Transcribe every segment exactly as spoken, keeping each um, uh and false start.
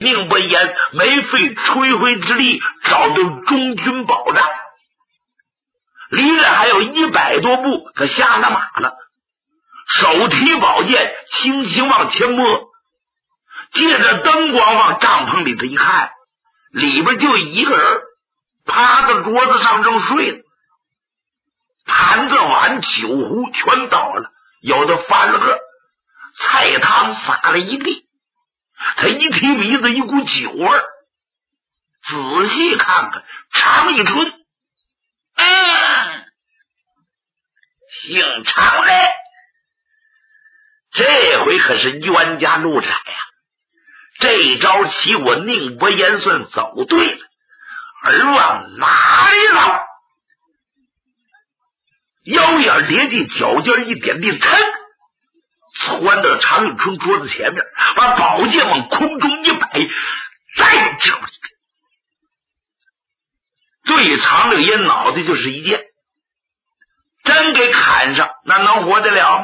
宁伯言没费吹灰之力找到中军保障，离着还有一百多步，可下了马了，手提宝剑轻轻往前摸，借着灯光往帐篷里头一看，里边就一个人趴在桌子上正睡了，盘子碗酒壶全倒了，有的翻了个，菜汤洒了一地。他一提鼻子一股酒味儿，仔细看看常一春，嗯，姓常嘞，这回可是冤家路窄呀！这招棋我宁伯言算走对了，而往哪里走？腰眼叠起，脚尖一点地，噌，窜到常遇春桌子前面，把宝剑往空中一摆，再叫一个，对常六爷脑袋就是一剑，真给砍上，那能活得了吗？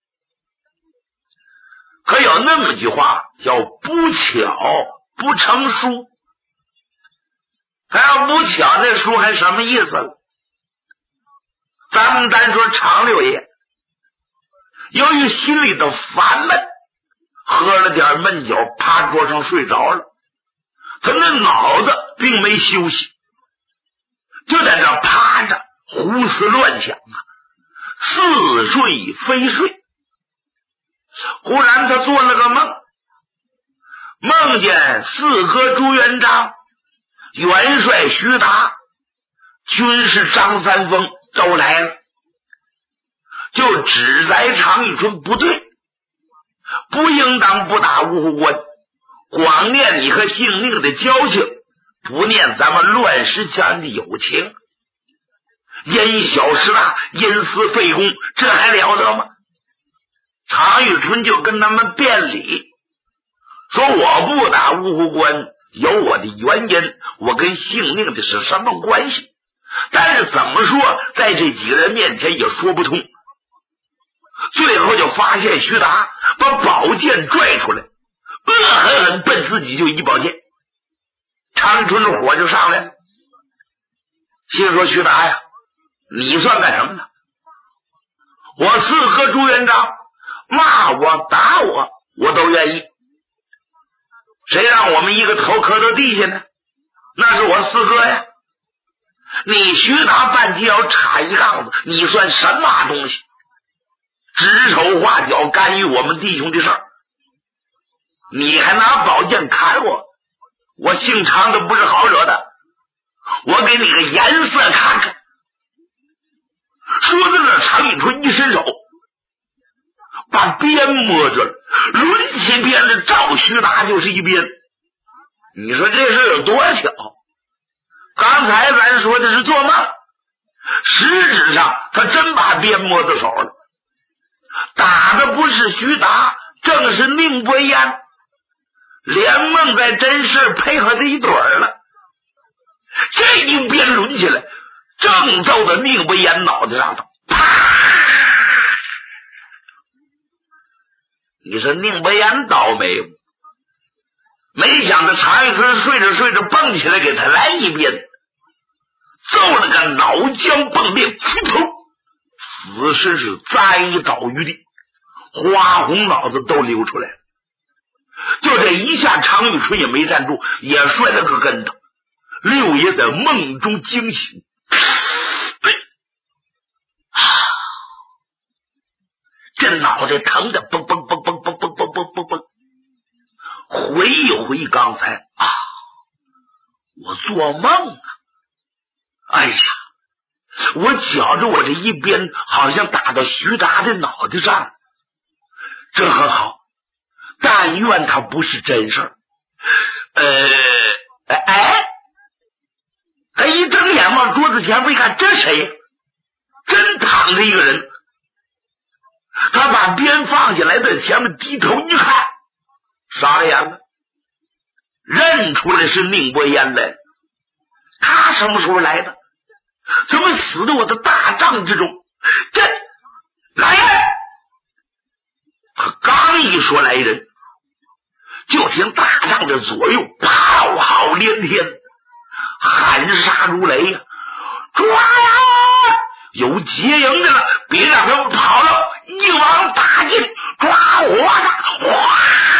可有那么句话叫不巧不成书，还要不巧那书还什么意思了？咱们单说常六爷，由于心里的烦闷，喝了点闷酒，趴桌上睡着了。他那脑子并没休息，就在这趴着胡思乱想啊，似睡非睡。忽然他做了个梦，梦见四哥朱元璋、元帅徐达、军师张三丰都来了，就指责常遇春不对，不应当不打芜湖关，光念你和姓宁的交情，不念咱们乱石间的友情，因小失大，因私废公，这还了得吗？常遇春就跟他们辩理，说我不打芜湖关有我的原因，我跟姓宁的是什么关系？但是怎么说，在这几个人面前也说不通。最后就发现徐达把宝剑拽出来，恶狠狠奔自己就一宝剑。常遇春的火就上来了，心说徐达呀，你算干什么呢？我四哥朱元璋骂我打我我都愿意，谁让我们一个头磕到地下呢？那是我四哥呀。你徐达半截要插一杠子，你算什么东西？指手画脚干预我们弟兄的事儿，你还拿宝剑砍我，我姓常的不是好惹的，我给你个颜色看看。说到这，常遇春一伸手把鞭摸着了，抡起鞭子照徐达就是一鞭。你说这事有多巧？刚才咱说的是做梦，实质上他真把鞭摸到手了，打的不是徐达，正是宁伯言，连梦在真事配合在一对儿了。这一鞭抡起来，正揍到宁伯言脑袋上头，啪！你说宁伯言倒霉，没想到常遇春睡着睡着蹦起来给他来一鞭，揍了个脑浆迸裂，扑通，死尸是栽倒于地，花红脑子都流出来了。就这一下，常遇春也没站住，也摔了个跟头。六爷在梦中惊醒，这脑袋疼的嘣嘣嘣嘣嘣嘣嘣嘣嘣嘣。回一回刚才啊，我做梦啊！哎呀，我觉着我这一鞭好像打到徐达的脑袋上了，这很好，但愿他不是真事儿。呃，哎，他一睁眼往桌子前一看，这谁？真躺着一个人。他把鞭放下来，在前面低头一看，傻了眼了，认出来是宁伯言来。他什么时候来的？怎么死在我的大帐之中？这来人！他刚一说来人， 就听大帐的左右炮号连天，喊杀如雷呀、啊！抓呀！有劫营的了，别让他们跑了，一网打尽，抓我的！哗！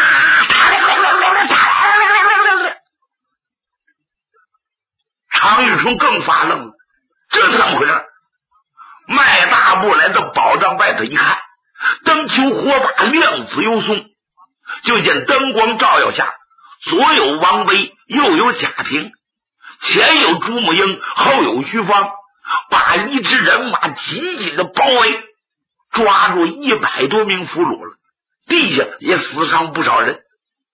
常玉春更发愣了，这是怎么回事？迈大步来到宝帐外头一看，灯球火把亮紫幽松，就见灯光照耀下，左有王维，右有贾平，前有朱母英，后有徐芳，把一支人马紧紧的包围，抓住一百多名俘虏了，地下也死伤不少人。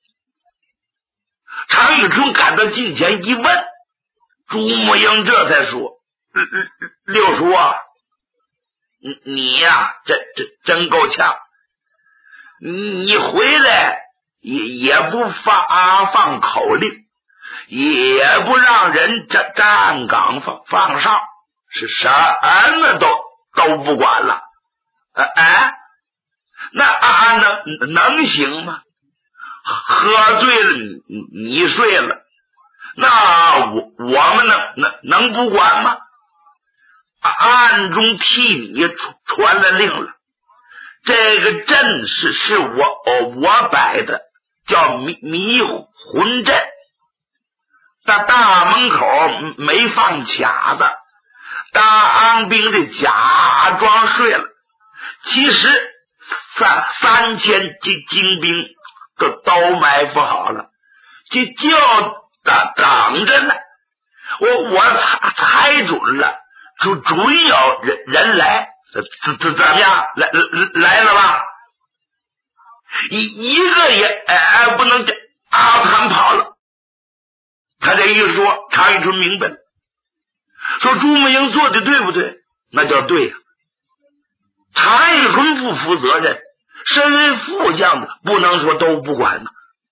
常玉春赶到近前一问，朱母英这才说：“六叔啊，你你呀、啊，真真真够呛！你回来也也不放放口令，也不让人站站岗放放哨，是什么都都不管了。哎，那啊能能行吗？喝醉了你你睡了，那我我们能能能不管吗？暗中替你传了令了，这个阵是是我我摆的，叫迷迷魂阵。那大门口没放卡子，大安兵的假装睡了，其实三三千精精兵都都埋伏好了，就就等等着呢。我我猜猜准了，准准有人人来，怎怎怎么样？来来了吧？一一个也哎不能啊，他们跑了。他这一说，常玉春明白了，说朱母英做的对不对？那叫对呀、啊。常玉春不负责任，身为副将的不能说都不管呢。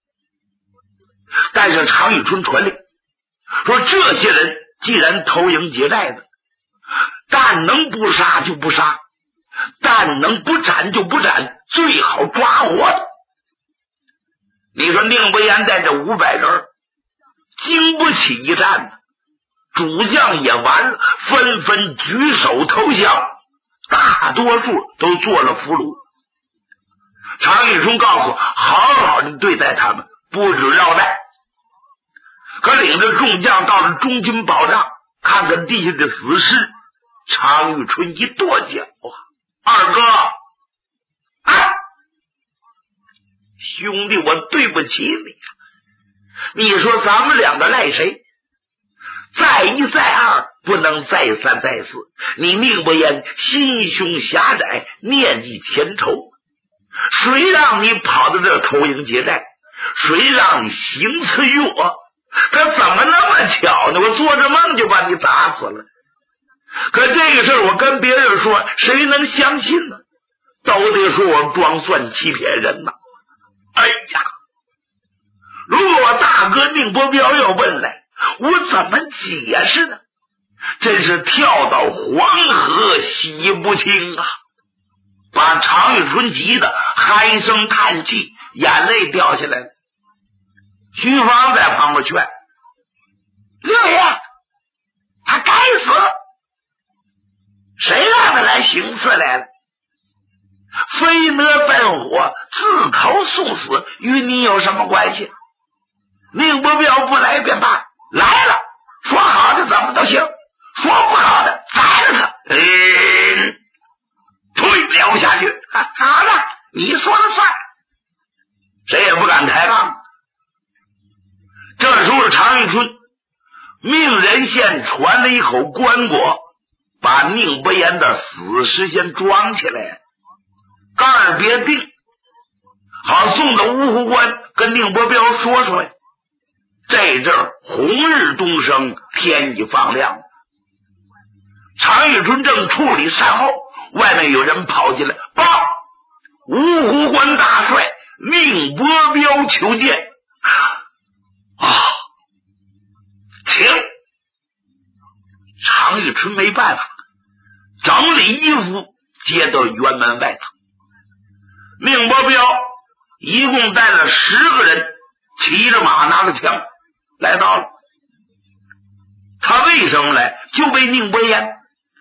但是常玉春传令说，这些人既然投营劫寨的，但能不杀就不杀，但能不斩就不斩，最好抓活的。你说宁伯言带着五百人经不起一战呢，主将也完了，纷纷举手投降，大多数都做了俘虏。常玉春告诉好好的对待他们，不准绕带。可领着众将到了中军保障，看看地下的死尸，常玉春一跺脚啊，二哥啊，兄弟，我对不起你，你说咱们两个赖谁？再一再二，不能再三再四。你宁伯言心胸狭窄，念记前仇，谁让你跑到这投营劫寨？谁让你行刺于我？可怎么那么巧呢？我做着梦就把你打死了。可这个事儿我跟别人说，谁能相信呢？都得说我装蒜欺骗人呐！哎呀，如果我大哥宁伯彪要问来，我怎么解释呢？真是跳到黄河洗不清啊！把常玉春急得唉声叹气，眼泪掉下来了。徐芳在旁边劝：“六爷，他该死，谁让他来行刺来了？飞蛾奔火，自投送死，与你有什么关系？宁伯彪不来便罢，来了，说好的怎么都行，说不好的宰了他。嗯，推聊下去。好了，你说了算。”谁也不敢抬杠。这时候常玉春命人先传了一口棺椁，把宁伯言的死尸先装起来，盖儿别定，好送到芜湖关跟宁伯彪说说呀。这阵儿红日东升，天已放亮，常玉春正处理善后，外面有人跑进来报：芜湖关大帅宁伯彪求见。啊，请。常玉春没办法，整理衣服，接到辕门外头。宁伯彪一共带了十个人骑着马拿着枪来到了。他为什么来？就为宁伯彦。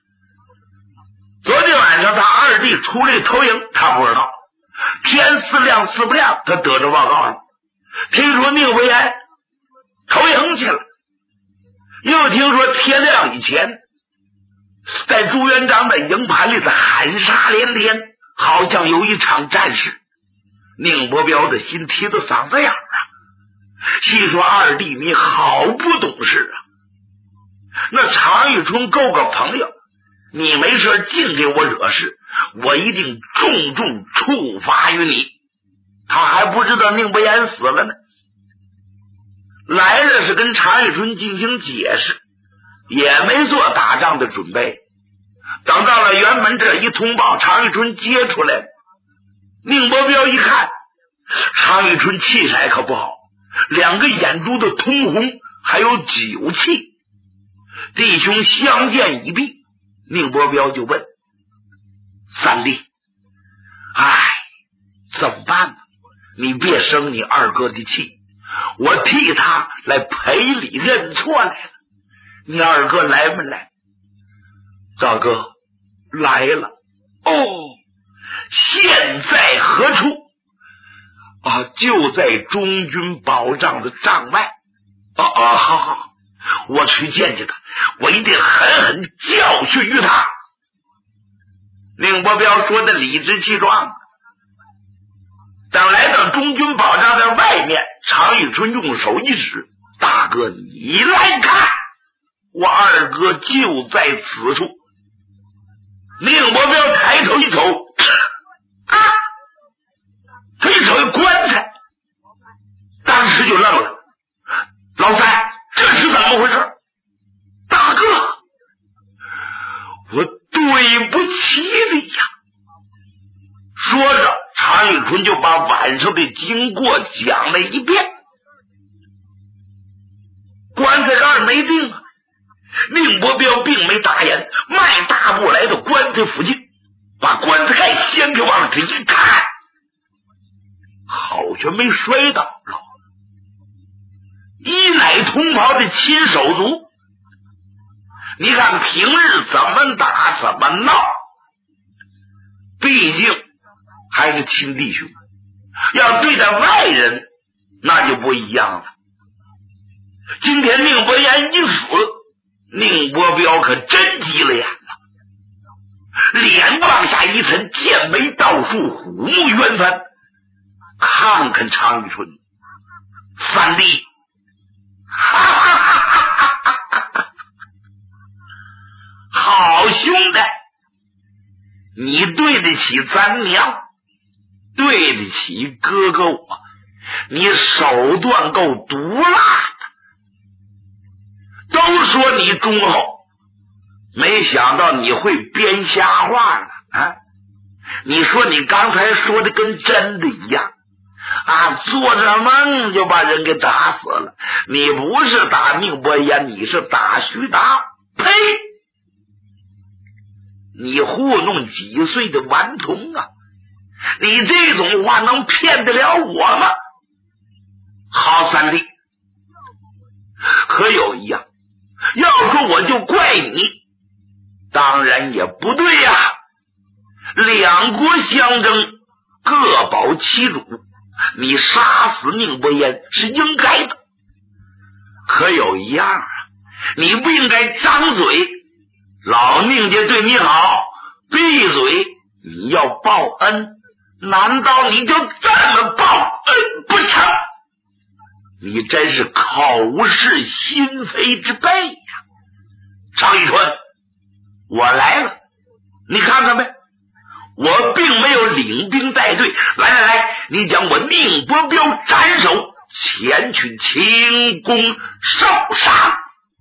昨天晚上他二弟出来投营，他不知道。天似亮似不亮，他得着报告了。听说宁伯彦投营去了，又听说天亮以前，在朱元璋的营盘里的喊杀连连，好像有一场战事。宁伯彪的心提到嗓子眼啊，细说二弟你好不懂事啊！那常遇春够个朋友，你没事净给我惹事，我一定重重处罚于你。他还不知道宁伯彦死了呢，来了是跟常遇春进行解释，也没做打仗的准备。等到了辕门这一通报，常遇春接出来了。宁伯彪一看，常遇春气色可不好，两个眼珠子通红，还有酒气。弟兄相见已毕，宁伯彪就问三弟：哎，怎么办呢？你别生你二哥的气，我替他来赔礼认错来了。你二哥来没来？大哥来了。哦，现在何处？啊，就在中军保障的帐外。啊啊，好好，我去见见他，我一定狠狠教训于他。宁伯彪说的理直气壮。等来到中军保障的外面，常遇春用手一指：大哥你来看，我二哥就在此处。宁伯彪抬头一瞅，啊，他一瞅棺材，当时就愣了。老三，这是怎么回事？大哥，我对不起你呀！说着，常遇春就把晚上的经过讲了一遍。棺材盖没定啊，宁伯彪并没打眼，迈大步来到棺材附近，把棺材盖掀开往这一看，好像没摔倒了。一乃同袍的亲手足，你看平日怎么打怎么闹，毕竟还是亲弟兄，要对待外人那就不一样了。今天宁伯彦一死，宁伯彪可真急了眼了，脸往下一沉，剑眉倒竖，虎目圆翻。看看常遇春，三弟，哈哈哈哈哈哈，好兄弟，你对得起咱娘，对得起哥哥我，你手段够毒辣的。都说你忠厚，没想到你会编瞎话了啊！你说你刚才说的跟真的一样啊，做着梦就把人给打死了。你不是打宁伯彦，你是打徐达。呸！你糊弄几岁的顽童啊！你这种话能骗得了我吗？好三弟，可有一样，要说我就怪你，当然也不对呀、啊。两国相争，各保其主，你杀死宁伯彦是应该的。可有一样啊，你不应该张嘴，老宁家对你好，闭嘴，你要报恩，难道你就这么报恩不成？你真是口是心非之辈呀！常遇春，我来了，你看看呗，我并没有领兵带队。来来来，你将我宁伯彪斩首，前去清宫受赏。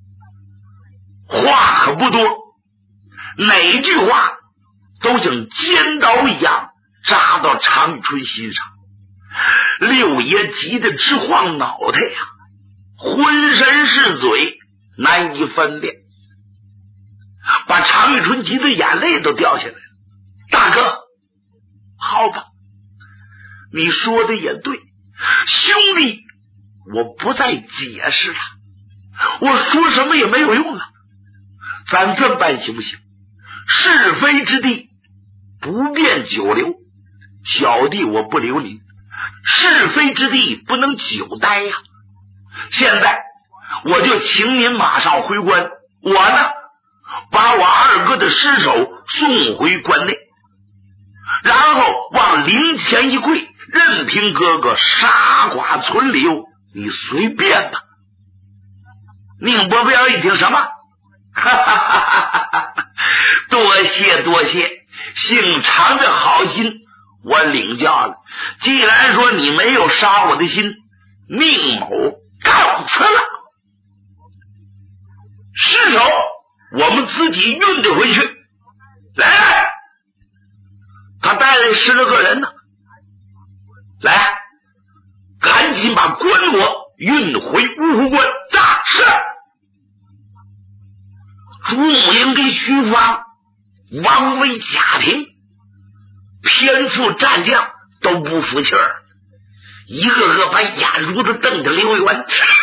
话可不多，哪句话都像尖刀一样扎到常遇春心上。六爷急得直晃脑袋呀、啊，浑身是嘴，难以分辨，把常遇春急得眼泪都掉下来了。大哥，好吧，你说的也对，兄弟我不再解释了，我说什么也没有用了。咱这么办行不行？是非之地不便久留，小弟我不留您，是非之地不能久待呀。现在我就请您马上回关，我呢把我二哥的尸首送回关内，然后往灵前一跪，任凭哥哥杀剐存留，你随便吧。宁伯彪一听什么？哈哈哈哈哈！多谢多谢，姓常的好心，我领教了。既然说你没有杀我的心，宁某告辞了。尸首我们自己运得回去。来来，他带来十来个人呢，来，赶紧把棺椁运回芜湖关。大是。朱母英跟徐芳、王维、贾平偏副战将都不服气儿，一个个把眼珠子瞪着刘元。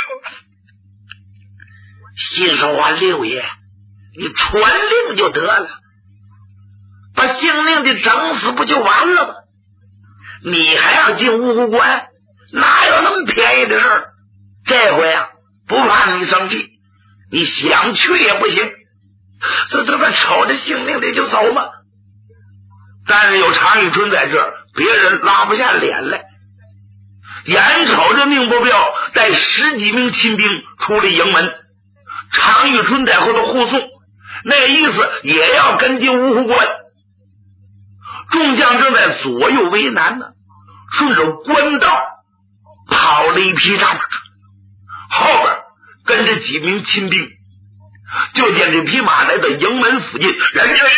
心说话，六爷你传令就得了，把姓令的整死不就完了吗？你还要进芜湖关，哪有那么便宜的事儿？这回啊，不怕你生气，你想去也不行，这这么瞅着姓令的就走吗？但是有常遇春在这儿，别人拉不下脸来。眼瞅着宁伯彪带十几名亲兵出了营门，常遇春在后头护送，那意思也要跟进芜湖关。众将正在左右为难呢，顺着官道跑了一匹战马，后边跟着几名亲兵。就见这匹马来到营门附近，人家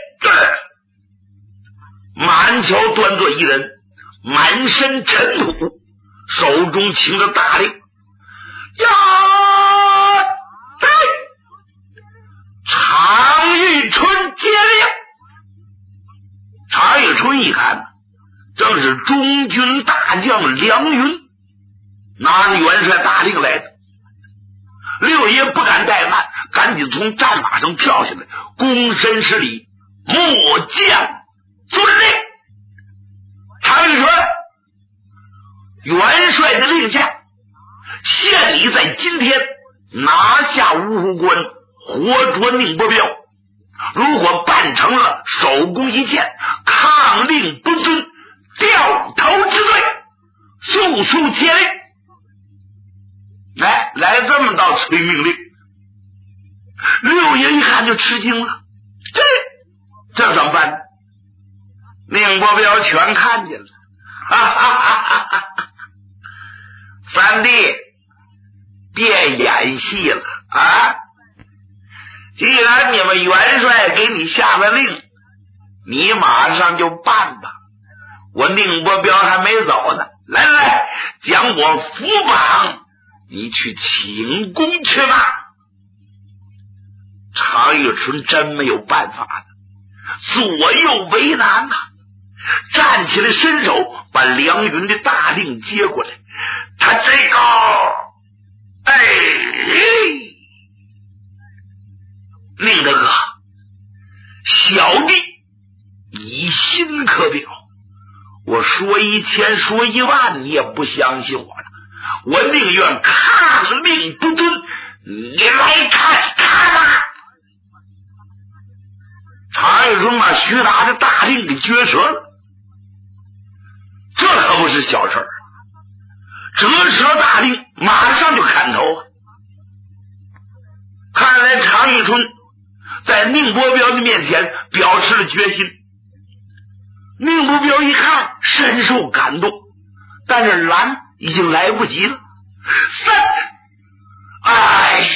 满桥端坐一人，满身尘土，手中擎着大令，呀！常遇春接令。常遇春一看，正是中军大将梁云拿着元帅大令来的。六爷不敢怠慢，赶紧从战马上跳下来，躬身施礼，末将遵令。常遇春，元帅的令下，限你在今天拿下芜湖关，活捉宁伯彪。如果办成了，手弓一箭，抗令不遵，掉头之罪，速速接令。来来这么道催命令，六爷一看就吃惊了，这这怎么办呢？宁伯彪全看见了，哈哈哈哈哈！三弟，别演戏了啊！既然你们元帅给你下了令，你马上就办吧。我宁伯彪还没走呢，来来，将我扶绑，你去请功去吧。常遇春真没有办法了，左右为难啊，站起来伸手把梁云的大令接过来。他这个哎令大哥，小弟以心可表，我说一千说一万你也不相信我了，我宁愿抗令不遵，你来看看吧。常遇春把徐达的大令给撅折了，这可不是小事儿，折折大令马上就砍头啊！看来常遇春在宁伯彪的面前表示了决心。宁伯彪一看深受感动，但是拦已经来不及了。三，哎呀！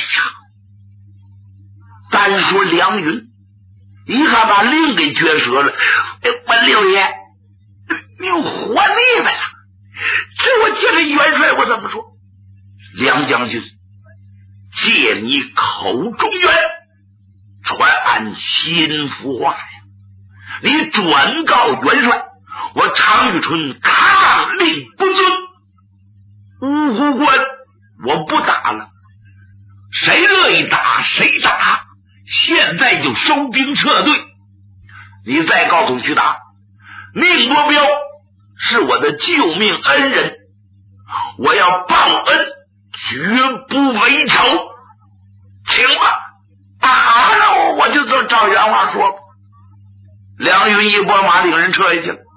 单说梁云一看把令给撅折了，文六爷，你有活腻歪了，这我借了元帅我怎么说？梁将军，借你口中言，传俺心腹话呀！你转告元帅，我常遇春抗令不遵，芜湖关我不打了，谁乐意打谁打，现在就收兵撤退。你再告诉徐达，宁国彪是我的救命恩人，我要报恩，绝不为仇。请吧，打了我就照原话说吧。梁云一拨马领人撤下去了。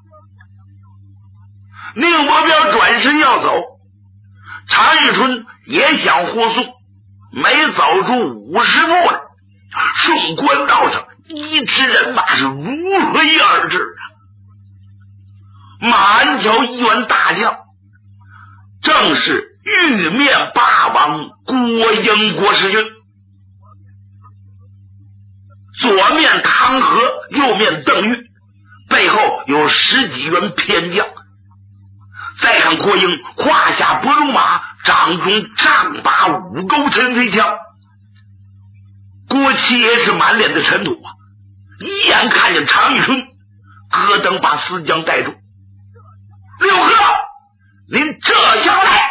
宁国彪转身要走，常遇春也想护送，没走出五十步了，顺官道上一支人马是如飞而至啊！马鞍桥一员大将，正是玉面霸王郭英郭世军。左面汤和，右面邓玉，背后有十几员偏将。再看郭英胯下不如马，掌中丈八五钩陈飞枪。郭七爷是满脸的尘土啊，一眼看见常遇春，咯噔把四将带住。六哥，您这下来。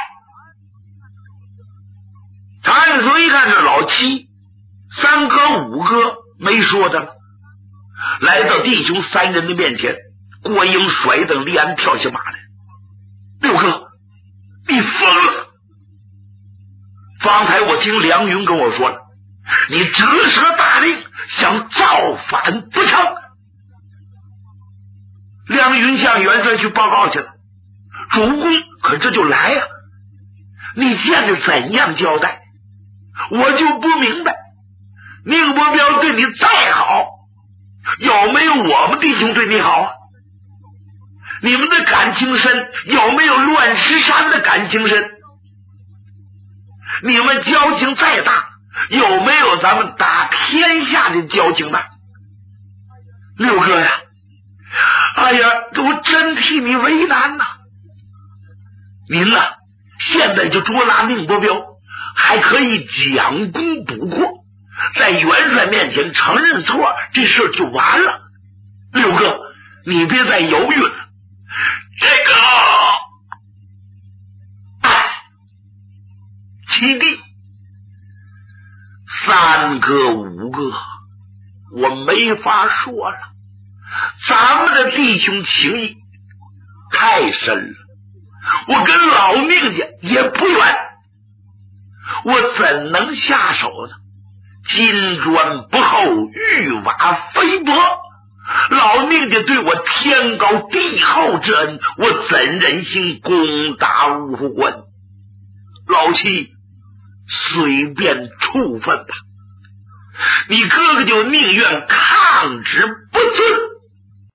常遇春一看是老七，三哥五哥没说的了，来到弟兄三人的面前，郭英甩蹬立鞍跳下马来。六哥，你疯了！方才我听梁云跟我说了，你折舌大令，想造反不成？梁云向元帅去报告去了，主公可这就来呀、啊！你现在怎样交代？我就不明白。宁国彪对你再好，有没有我们弟兄对你好啊？你们的感情深，有没有乱石山的感情深？你们交情再大，有没有咱们打天下的交情大？六哥呀，哎呀，我真替你为难呐、啊！您呐、啊，现在就捉拿宁国彪，还可以将功补过，在元帅面前承认错，这事就完了。六哥，你别再犹豫了。这个，哎，七弟，三哥五哥，我没法说了。咱们的弟兄情谊太深了，我跟老宁家也不远，我怎能下手呢？金砖不厚，玉瓦非薄。老宁家对我天高地厚之恩，我怎忍心攻打五虎关？老七，随便处分吧。你哥哥就宁愿抗旨